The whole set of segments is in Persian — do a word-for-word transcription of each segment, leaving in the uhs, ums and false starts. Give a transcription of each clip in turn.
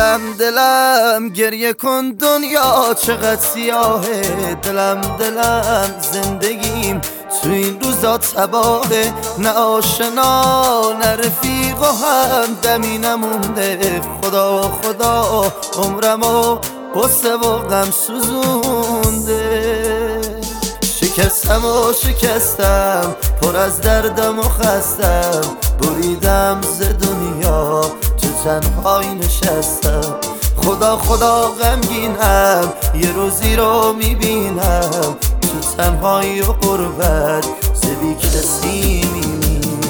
دلم دلم گریه کن دنیا چقدر سیاهه. دلم دلم زندگیم تو این روزا تباهه. نه آشنا نه رفیق و هم دمی نمونده. خدا خدا عمرمو غصه و غم سوزونده. شکستم و شکستم پر از دردم و خستم. بریدم ز دنیا تو تنهایی نشستم. خدا خدا غمگینم یه روزی رو میبینم تو تنهایی و غربت ز بی کسی میمیرم.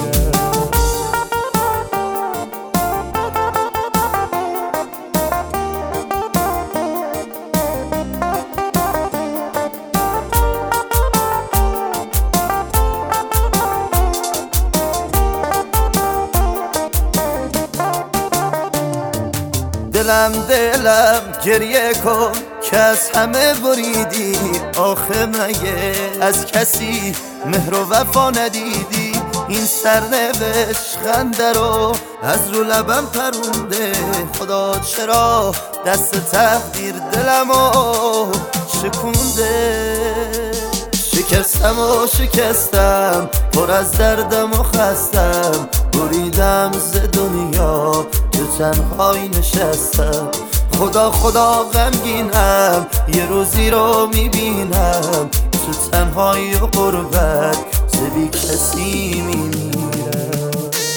دلم دلم گریه کن که از همه بریدی. آخه مگه از کسی مهر و وفا ندیدی؟ این سرنوشت خنده رو از رو لبم پرونده. خدا چرا دست تقدیر دلمو شکونده. شکستم و شکستم پر از دردم و خستم. بریدم ز دنیا تو تنهایی نشستم. خدا خدا غمگینم یه روزی رو میبینم تو تنهایی و غربت ز بی کسی میمیرم.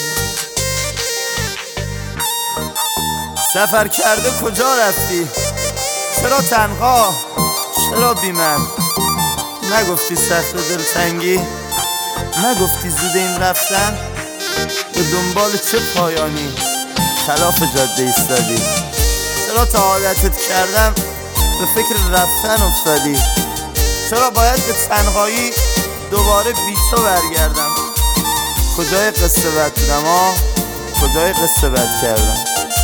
سفر کرده کجا رفتی؟ چرا تنها؟ چرا بی من؟ نگفتی سخت دلتنگی؟ نگفتی زود این رفتن؟ به دنبال چه پایانی خلاف جاده ایستادی؟ چرا تا عادتت کردم به فکر رفتن افتادی؟ چرا باید به تنهایی دوباره بی تو برگردم؟ کجای قصه بد بودم ها؟ کجای قصه بد کردم؟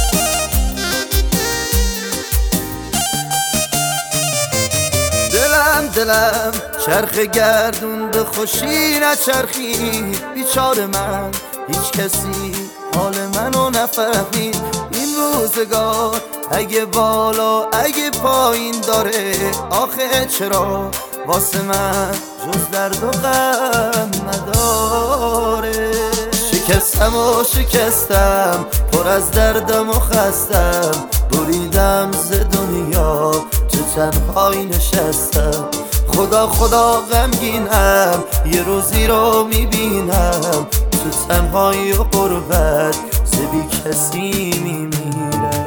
دلم دلم چرخ گردون به خوشی نچرخید. بیچاره من هیچ کسی حال منو نفهمید. این روزگار اگه بالا اگه پایین داره. آخه چرا واسه من جز درد و غم نداره؟ شکستم و شکستم پر از دردم و خستم. بریدم ز دنیا تو تنهایی نشستم. خدا خدا غمگینم یه روزی رو میبینم تو تنهایی و غربت ز بی کسی میمیرم.